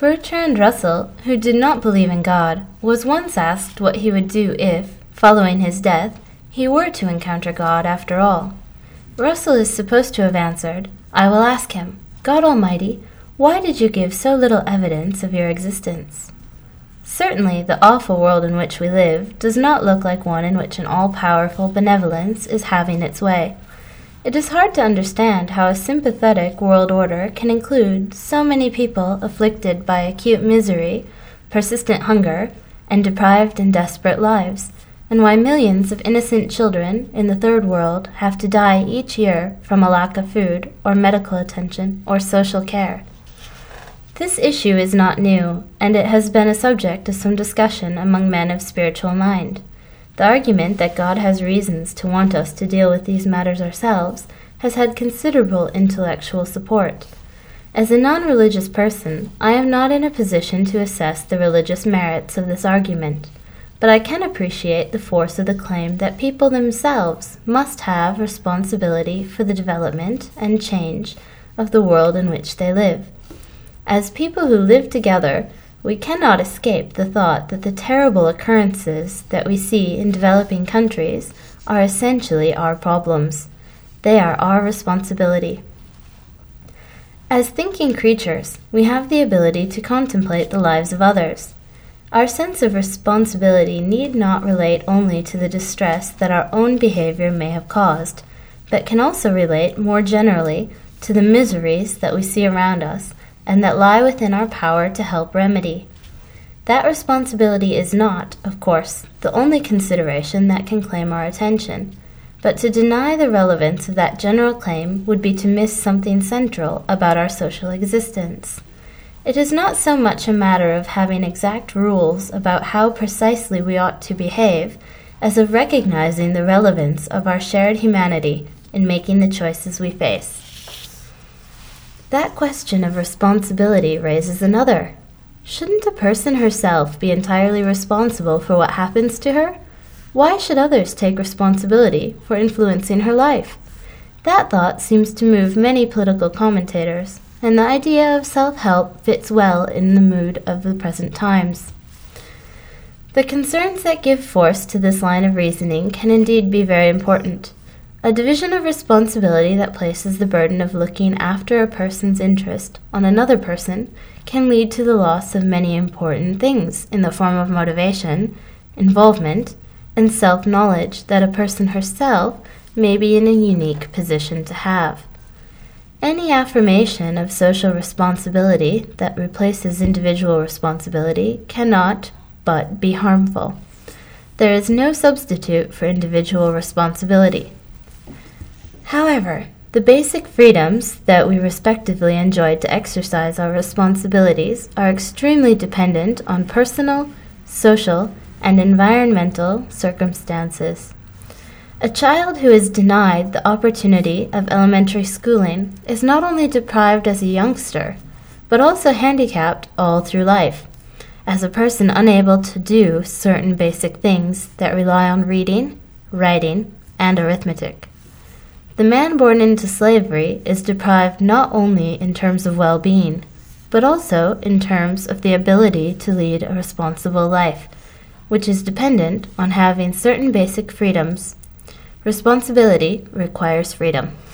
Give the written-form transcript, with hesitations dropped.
Bertrand Russell, who did not believe in God, was once asked what he would do if, following his death, he were to encounter God after all. Russell is supposed to have answered, "I will ask him, God Almighty, why did you give so little evidence of your existence?" Certainly, the awful world in which we live does not look like one in which an all-powerful benevolence is having its way. It is hard to understand how a sympathetic world order can include so many people afflicted by acute misery, persistent hunger, and deprived and desperate lives, and why millions of innocent children in the third world have to die each year from a lack of food or medical attention or social care. This issue is not new, and it has been a subject of some discussion among men of spiritual mind. The argument that God has reasons to want us to deal with these matters ourselves has had considerable intellectual support. As a non-religious person, I am not in a position to assess the religious merits of this argument, but I can appreciate the force of the claim that people themselves must have responsibility for the development and change of the world in which they live. As people who live together, we cannot escape the thought that the terrible occurrences that we see in developing countries are essentially our problems. They are our responsibility. As thinking creatures, we have the ability to contemplate the lives of others. Our sense of responsibility need not relate only to the distress that our own behavior may have caused, but can also relate more generally to the miseries that we see around us and that lie within our power to help remedy. That responsibility is not, of course, the only consideration that can claim our attention, but to deny the relevance of that general claim would be to miss something central about our social existence. It is not so much a matter of having exact rules about how precisely we ought to behave, as of recognizing the relevance of our shared humanity in making the choices we face. That question of responsibility raises another. Shouldn't a person herself be entirely responsible for what happens to her? Why should others take responsibility for influencing her life? That thought seems to move many political commentators, and the idea of self-help fits well in the mood of the present times. The concerns that give force to this line of reasoning can indeed be very important. A division of responsibility that places the burden of looking after a person's interest on another person can lead to the loss of many important things in the form of motivation, involvement, and self-knowledge that a person herself may be in a unique position to have. Any affirmation of social responsibility that replaces individual responsibility cannot but be harmful. There is no substitute for individual responsibility. However, the basic freedoms that we respectively enjoy to exercise our responsibilities are extremely dependent on personal, social, and environmental circumstances. A child who is denied the opportunity of elementary schooling is not only deprived as a youngster, but also handicapped all through life, as a person unable to do certain basic things that rely on reading, writing, and arithmetic. The man born into slavery is deprived not only in terms of well-being, but also in terms of the ability to lead a responsible life, which is dependent on having certain basic freedoms. Responsibility requires freedom.